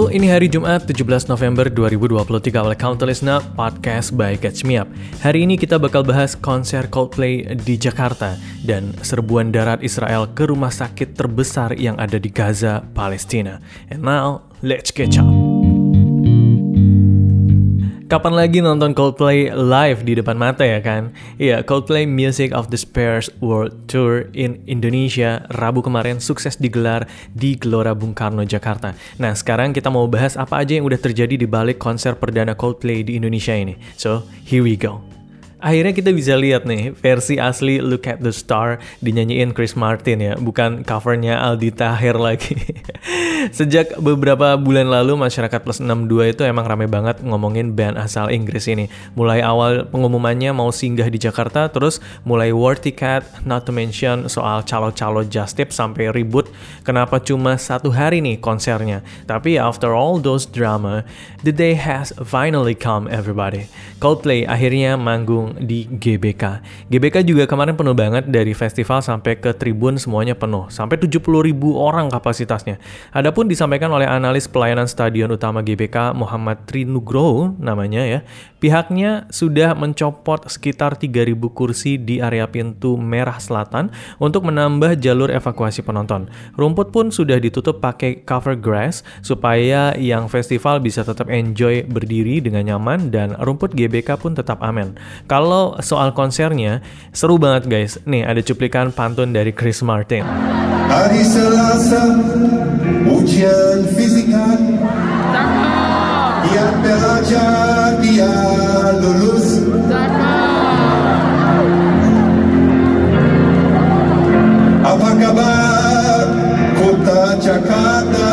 Halo, ini hari Jumat 17 November 2023 oleh Countless Now Podcast by Catch Me Up. Hari ini kita bakal bahas konser Coldplay di Jakarta dan serbuan darat Israel ke rumah sakit terbesar yang ada di Gaza, Palestina. And now, let's catch up. Kapan lagi nonton Coldplay live di depan mata ya kan? Iya, Coldplay Music of the Spheres World Tour in Indonesia Rabu kemarin sukses digelar di Gelora Bung Karno, Jakarta. Nah, sekarang kita mau bahas apa aja yang udah terjadi di balik konser perdana Coldplay di Indonesia ini. So, here we go. Akhirnya kita bisa lihat nih versi asli Look at the Star dinyanyiin Chris Martin ya, bukan covernya Aldi Taher lagi. Sejak beberapa bulan lalu masyarakat plus 62 itu emang rame banget ngomongin band asal Inggris ini. Mulai awal pengumumannya mau singgah di Jakarta, terus mulai war ticket, not to mention soal calo-calo just tip sampai ribut kenapa cuma 1 hari nih konsernya. Tapi after all those drama, the day has finally come everybody. Coldplay akhirnya manggung di GBK. GBK juga kemarin penuh banget, dari festival sampai ke tribun semuanya penuh. Sampai 70.000 orang kapasitasnya. Adapun disampaikan oleh analis pelayanan stadion utama GBK Muhammad Trinugroho namanya ya. Pihaknya sudah mencopot sekitar 3.000 kursi di area pintu merah selatan untuk menambah jalur evakuasi penonton. Rumput pun sudah ditutup pakai cover grass supaya yang festival bisa tetap enjoy berdiri dengan nyaman dan rumput GBK pun tetap aman. Kalau soal konsernya, seru banget guys. Nih ada cuplikan pantun dari Chris Martin. Hari Selasa, ujian fisika. Dia belajar, dia lulus. Apa kabar kota Jakarta?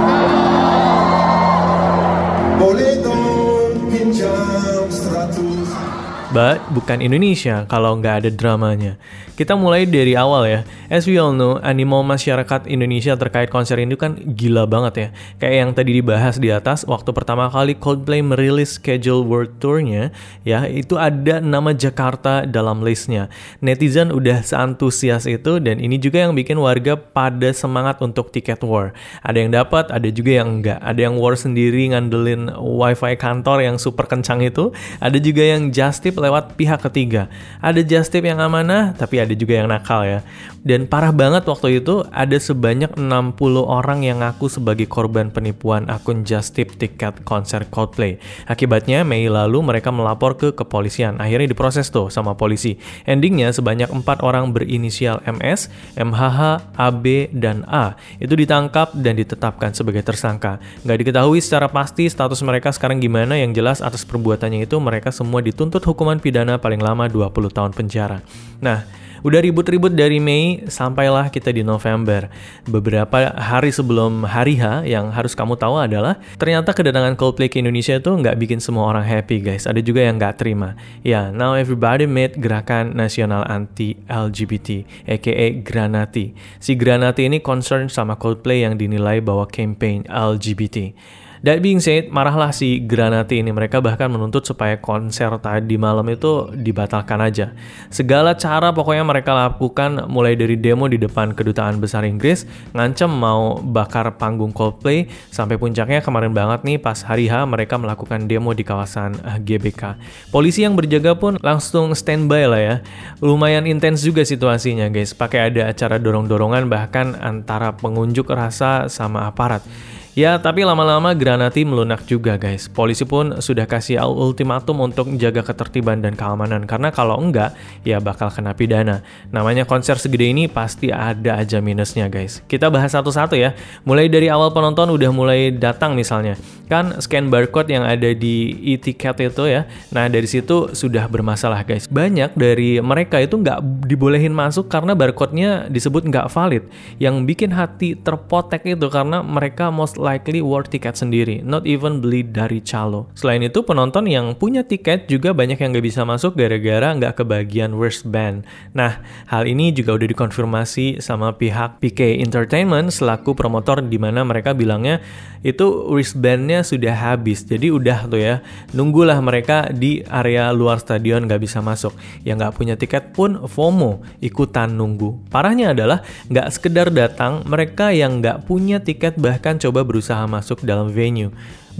Boleh dong pinjam 100. But bukan Indonesia kalau nggak ada dramanya. Kita mulai dari awal ya. As we all know, animo masyarakat Indonesia terkait konser ini kan gila banget ya. Kayak yang tadi dibahas di atas, waktu pertama kali Coldplay merilis schedule world tour-nya, ya itu ada nama Jakarta dalam listnya. Netizen udah seantusias itu, dan ini juga yang bikin warga pada semangat untuk tiket war. Ada yang dapat, ada juga yang enggak. Ada yang war sendiri ngandelin wifi kantor yang super kencang itu. Ada juga yang just tip lewat pihak ketiga. Ada just tip yang amanah, tapi ada juga yang nakal ya. Dan parah banget waktu itu, ada sebanyak 60 orang yang ngaku sebagai korban penipuan akun just tip tiket konser Coldplay. Akibatnya, Mei lalu mereka melapor ke kepolisian. Akhirnya diproses tuh sama polisi. Endingnya sebanyak 4 orang berinisial MS, MHH, AB, dan A itu ditangkap dan ditetapkan sebagai tersangka. Nggak diketahui secara pasti status mereka sekarang gimana, yang jelas atas perbuatannya itu mereka semua dituntut hukuman pidana paling lama 20 tahun penjara. Nah, udah ribut-ribut dari Mei, sampailah kita di November. Beberapa hari sebelum hari H, yang harus kamu tahu adalah ternyata kedatangan Coldplay ke Indonesia itu nggak bikin semua orang happy guys. Ada juga yang nggak terima. Ya, now everybody made Gerakan Nasional Anti-LGBT, aka Granati. Si Granati ini concern sama Coldplay yang dinilai bahwa campaign LGBT. That being said, marahlah si Granati ini. Mereka bahkan menuntut supaya konser tadi malam itu dibatalkan aja. Segala cara pokoknya mereka lakukan, mulai dari demo di depan Kedutaan Besar Inggris, ngancem mau bakar panggung Coldplay, sampai puncaknya kemarin banget nih pas hari H mereka melakukan demo di kawasan GBK. Polisi yang berjaga pun langsung standby lah ya. Lumayan intens juga situasinya guys. Pakai ada acara dorong-dorongan bahkan antara pengunjuk rasa sama aparat. Ya, tapi lama-lama Granati melunak juga guys. Polisi pun sudah kasih ultimatum untuk jaga ketertiban dan keamanan, karena kalau enggak, ya bakal kena pidana. Namanya konser segede ini pasti ada aja minusnya guys. Kita bahas satu-satu ya. Mulai dari awal penonton udah mulai datang misalnya. Kan scan barcode yang ada di e-ticket itu ya. Nah, dari situ sudah bermasalah guys. Banyak dari mereka itu nggak dibolehin masuk karena barcode-nya disebut nggak valid. Yang bikin hati terpotek itu karena mereka most likely war tiket sendiri, not even beli dari calo. Selain itu, penonton yang punya tiket juga banyak yang nggak bisa masuk gara-gara nggak kebagian wristband. Nah, hal ini juga udah dikonfirmasi sama pihak PK Entertainment selaku promotor, di mana mereka bilangnya itu wristbandnya sudah habis. Jadi udah tuh ya, nunggulah mereka di area luar stadion nggak bisa masuk. Yang nggak punya tiket pun FOMO, ikutan nunggu. Parahnya adalah nggak sekedar datang, mereka yang nggak punya tiket bahkan coba berusaha berusaha masuk dalam venue.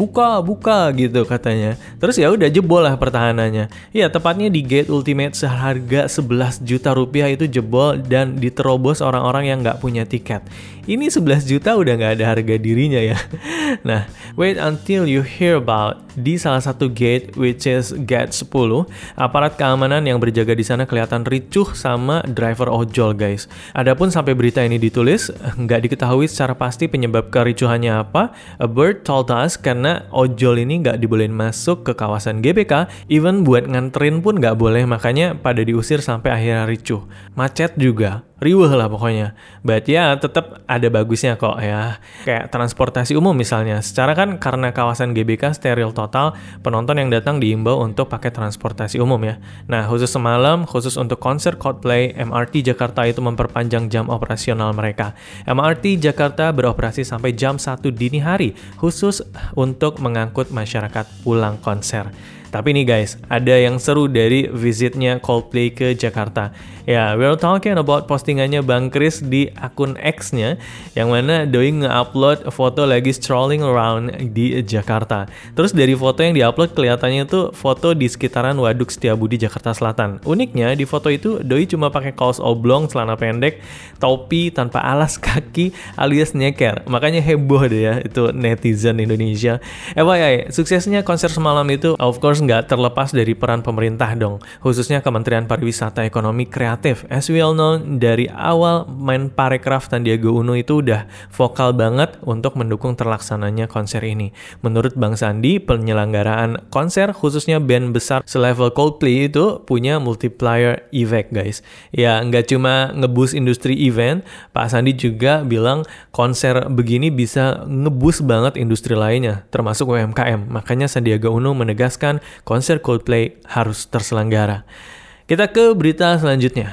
Buka gitu katanya. Terus ya udah jebol lah pertahanannya. Ya tepatnya di gate ultimate seharga 11 juta rupiah itu jebol dan diterobos orang-orang yang nggak punya tiket. Ini 11 juta udah nggak ada harga dirinya ya. Nah, wait until you hear about di salah satu gate which is gate 10, aparat keamanan yang berjaga di sana kelihatan ricuh sama driver ojol guys. Adapun sampai berita ini ditulis, nggak diketahui secara pasti penyebab kericuhannya apa. A bird told us karena ojol ini nggak dibolehin masuk ke kawasan GBK, even buat nganterin pun nggak boleh, makanya pada diusir sampai akhirnya ricuh. Macet juga. Riweh lah pokoknya. But ya tetap ada bagusnya kok ya. Kayak transportasi umum misalnya. Secara kan karena kawasan GBK steril total, penonton yang datang diimbau untuk pakai transportasi umum ya. Nah khusus semalam, khusus untuk konser Coldplay, MRT Jakarta itu memperpanjang jam operasional mereka. MRT Jakarta beroperasi sampai jam 1 dini hari, khusus untuk mengangkut masyarakat pulang konser. Tapi nih guys, ada yang seru dari visitnya Coldplay ke Jakarta. Ya, we're talking about postingannya Bang Chris di akun X-nya, yang mana doi nge-upload foto lagi strolling around di Jakarta. Terus dari foto yang di-upload kelihatannya tuh foto di sekitaran Waduk Setiabudi Jakarta Selatan. Uniknya di foto itu doi cuma pakai kaos oblong, celana pendek, topi tanpa alas kaki alias nyeker. Makanya heboh deh ya itu netizen Indonesia. FYI, suksesnya konser semalam itu of course nggak terlepas dari peran pemerintah dong, khususnya Kementerian Pariwisata Ekonomi Kreatif. As we all know, dari awal Menparekraf Sandiaga Uno itu udah vokal banget untuk mendukung terlaksananya konser ini. Menurut Bang Sandi, penyelenggaraan konser khususnya band besar selevel Coldplay itu punya multiplier effect guys. Ya nggak cuma ngeboost industri event, Pak Sandi juga bilang konser begini bisa ngeboost banget industri lainnya, termasuk UMKM. Makanya Sandiaga Uno menegaskan konser Coldplay harus terselenggara. Kita ke berita selanjutnya.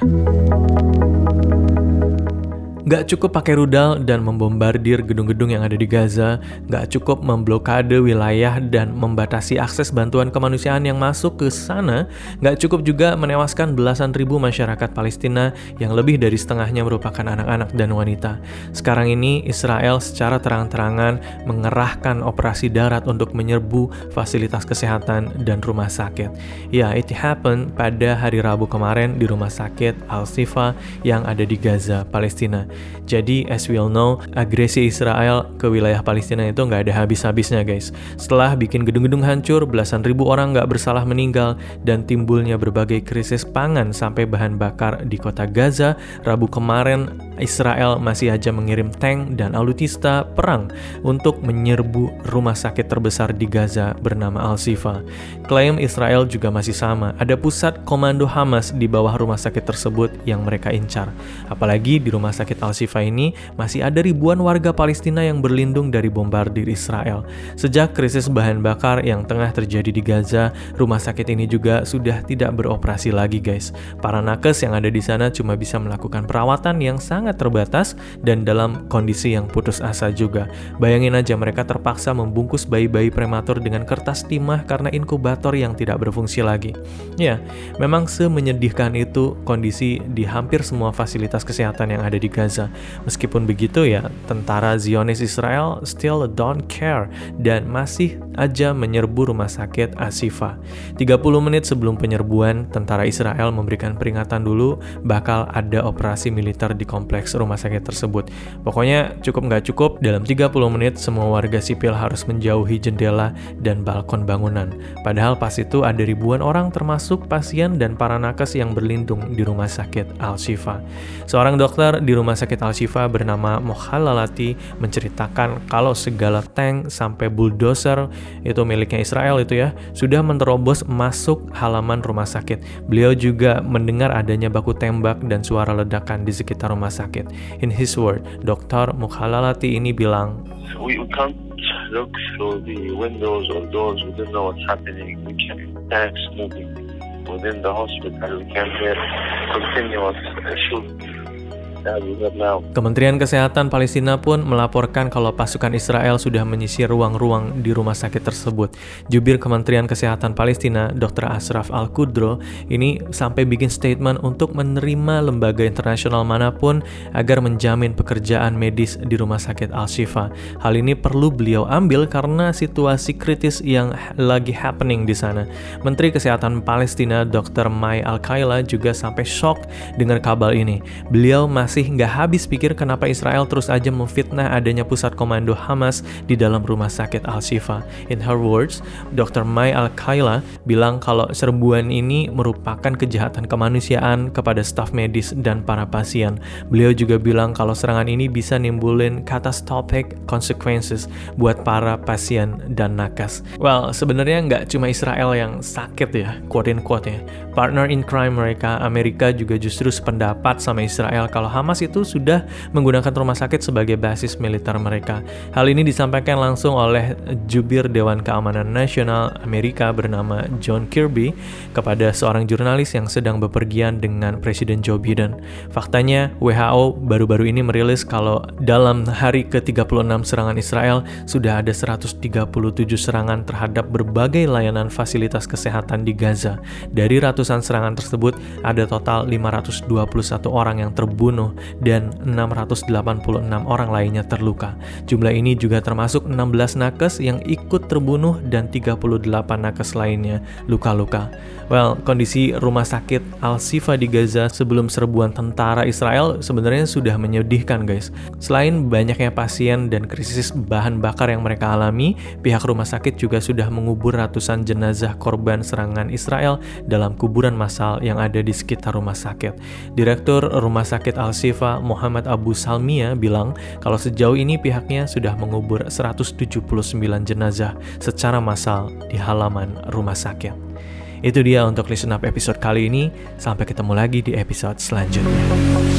Gak cukup pakai rudal dan membombardir gedung-gedung yang ada di Gaza, gak cukup memblokade wilayah dan membatasi akses bantuan kemanusiaan yang masuk ke sana, gak cukup juga menewaskan belasan ribu masyarakat Palestina yang lebih dari setengahnya merupakan anak-anak dan wanita. Sekarang ini Israel secara terang-terangan mengerahkan operasi darat untuk menyerbu fasilitas kesehatan dan rumah sakit. Ya, it happened pada hari Rabu kemarin di rumah sakit Al-Shifa yang ada di Gaza, Palestina. Jadi, as we all know, agresi Israel ke wilayah Palestina itu nggak ada habis-habisnya guys. Setelah bikin gedung-gedung hancur, belasan ribu orang nggak bersalah meninggal, dan timbulnya berbagai krisis pangan sampai bahan bakar di kota Gaza, Rabu kemarin Israel masih aja mengirim tank dan alutsista perang untuk menyerbu rumah sakit terbesar di Gaza bernama Al-Shifa. Klaim Israel juga masih sama, ada pusat komando Hamas di bawah rumah sakit tersebut yang mereka incar. Apalagi di rumah sakit Al-Shifa ini masih ada ribuan warga Palestina yang berlindung dari bombardir Israel. Sejak krisis bahan bakar yang tengah terjadi di Gaza, rumah sakit ini juga sudah tidak beroperasi lagi guys. Para nakes yang ada di sana cuma bisa melakukan perawatan yang sangat terbatas dan dalam kondisi yang putus asa juga. Bayangin aja mereka terpaksa membungkus bayi-bayi prematur dengan kertas timah karena inkubator yang tidak berfungsi lagi. Ya, memang semenyedihkan itu kondisi di hampir semua fasilitas kesehatan yang ada di Gaza. Meskipun begitu ya, tentara Zionis Israel still don't care dan masih aja menyerbu rumah sakit Al-Shifa. 30 menit sebelum penyerbuan, tentara Israel memberikan peringatan dulu bakal ada operasi militer di kompleks rumah sakit tersebut. Pokoknya cukup nggak cukup, dalam 30 menit semua warga sipil harus menjauhi jendela dan balkon bangunan. Padahal pas itu ada ribuan orang termasuk pasien dan para nakes yang berlindung di rumah sakit Al-Shifa. Seorang dokter di rumah sakit Al-Shifa bernama Mohalalati menceritakan kalau segala tank sampai bulldozer itu miliknya Israel itu ya, sudah menerobos masuk halaman rumah sakit. Beliau juga mendengar adanya baku tembak dan suara ledakan di sekitar rumah sakit. In his word, Dr. Mohalalati ini bilang, We can't look through the windows or doors. We don't know what's happening. We can tanks moving within the hospital. We can hear continuous shooting. now. Kementerian Kesehatan Palestina pun melaporkan kalau pasukan Israel sudah menyisir ruang-ruang di rumah sakit tersebut. Jubir Kementerian Kesehatan Palestina, Dr. Ashraf Al-Qudro, ini sampai bikin statement untuk menerima lembaga internasional manapun agar menjamin pekerjaan medis di rumah sakit Al-Shifa. Hal ini perlu beliau ambil karena situasi kritis yang lagi happening di sana. Menteri Kesehatan Palestina, Dr. Mai Al-Kaila, juga sampai shock dengar kabar ini. Beliau masih nggak habis pikir kenapa Israel terus aja memfitnah adanya pusat komando Hamas di dalam rumah sakit Al-Shifa. In her words, Dr. Mai Al-Kaila bilang kalau serbuan ini merupakan kejahatan kemanusiaan kepada staf medis dan para pasien. Beliau juga bilang kalau serangan ini bisa nimbulin catastrophic consequences buat para pasien dan nakes. Well, sebenarnya nggak cuma Israel yang sakit ya, quote-unquote ya. Partner in crime mereka, Amerika, juga justru sependapat sama Israel kalau Hamas itu sudah menggunakan rumah sakit sebagai basis militer mereka. Hal ini disampaikan langsung oleh jubir Dewan Keamanan Nasional Amerika bernama John Kirby kepada seorang jurnalis yang sedang bepergian dengan Presiden Joe Biden. Faktanya, WHO baru-baru ini merilis kalau dalam hari ke-36 serangan Israel sudah ada 137 serangan terhadap berbagai layanan fasilitas kesehatan di Gaza. Dari ratusan serangan tersebut, ada total 521 orang yang terbunuh dan 686 orang lainnya terluka. Jumlah ini juga termasuk 16 nakes yang ikut terbunuh dan 38 nakes lainnya luka-luka. Well, kondisi rumah sakit Al-Shifa di Gaza sebelum serbuan tentara Israel sebenarnya sudah menyedihkan, guys. Selain banyaknya pasien dan krisis bahan bakar yang mereka alami, pihak rumah sakit juga sudah mengubur ratusan jenazah korban serangan Israel dalam kuburan massal yang ada di sekitar rumah sakit. Direktur Rumah Sakit Al-Shifa, Muhammad Abu Salmiya, bilang kalau sejauh ini pihaknya sudah mengubur 179 jenazah secara massal di halaman rumah sakit. Itu dia untuk Listen Up episode kali ini. Sampai ketemu lagi di episode selanjutnya.